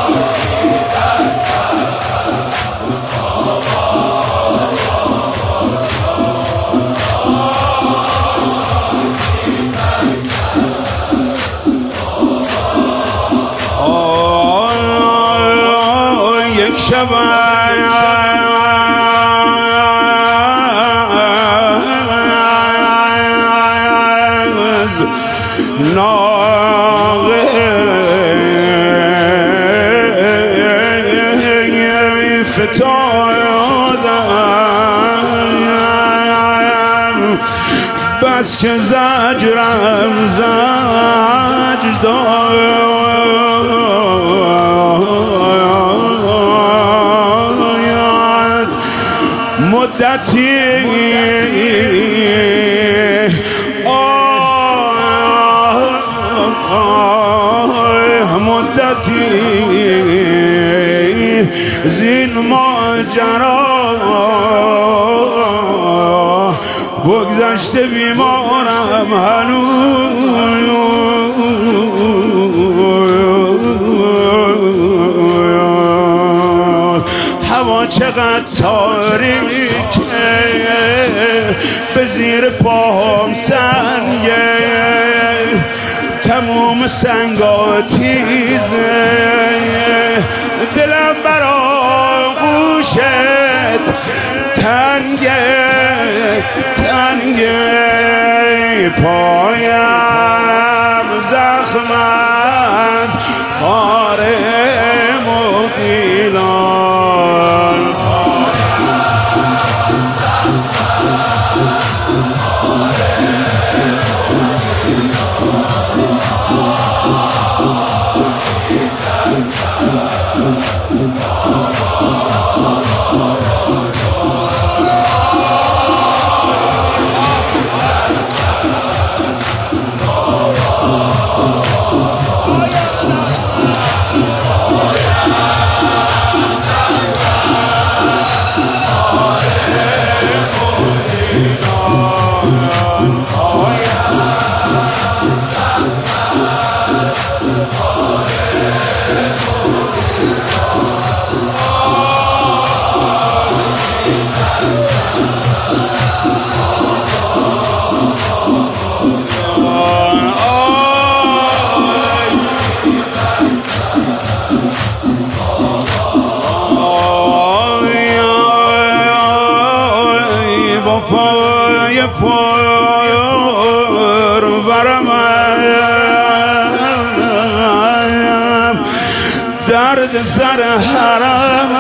یک شب ناقه فتادم بس که زجرم زجر داد مدتی مدتی زین ماجرا بگذشته بیمارم هنوز هوا چقدر تاریکه به زیر پاهم سنگه تموم سنگا تیزه دلم برا گوشت تنگه پایم زخم از خار مغیلان پای پر برم درد سر حرم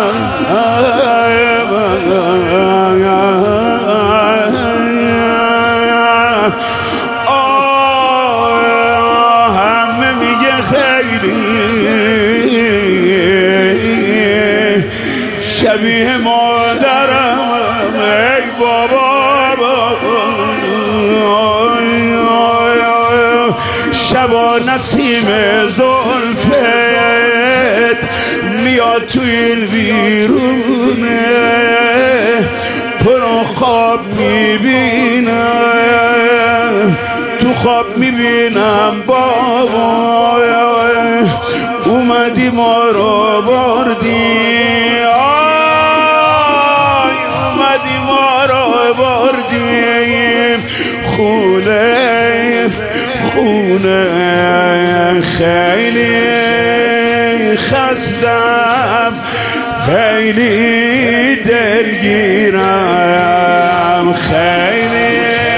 همه میگه خیلی شبیه مادرم ای بابا شبا نسیم زلفت میاد تو این ویرونه پرو خواب میبینم تو خواب میبینم بابا اومدی ما رو بردی اومدی ما رو بردیم خونه خیلی خستم خیلی دلگیرم خیلی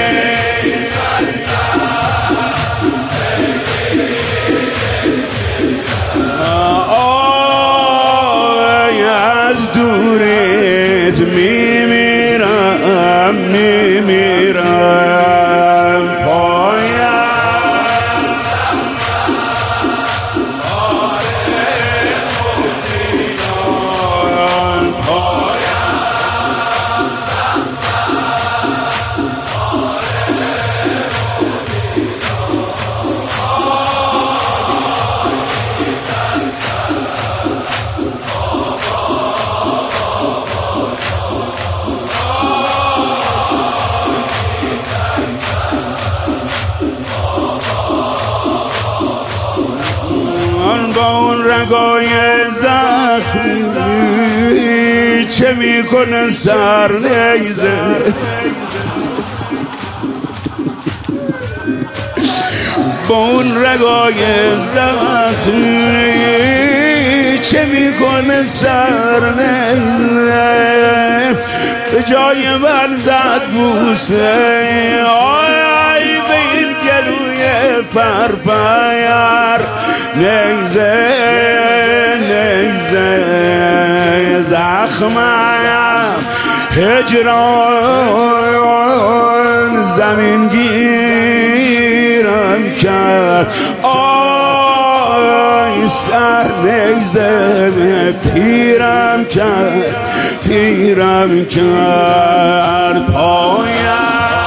از دورت میمیرم رگای زخمی چه میکنه سر نیزه با اون رگای زخمی چه میکنه سر نیزه به جای من زد بوسه آی به این گلوی پرپیر نیزه نیزه زخمم هجران زمین گیرم کرد آی سر نیزه پیرم کرد پایم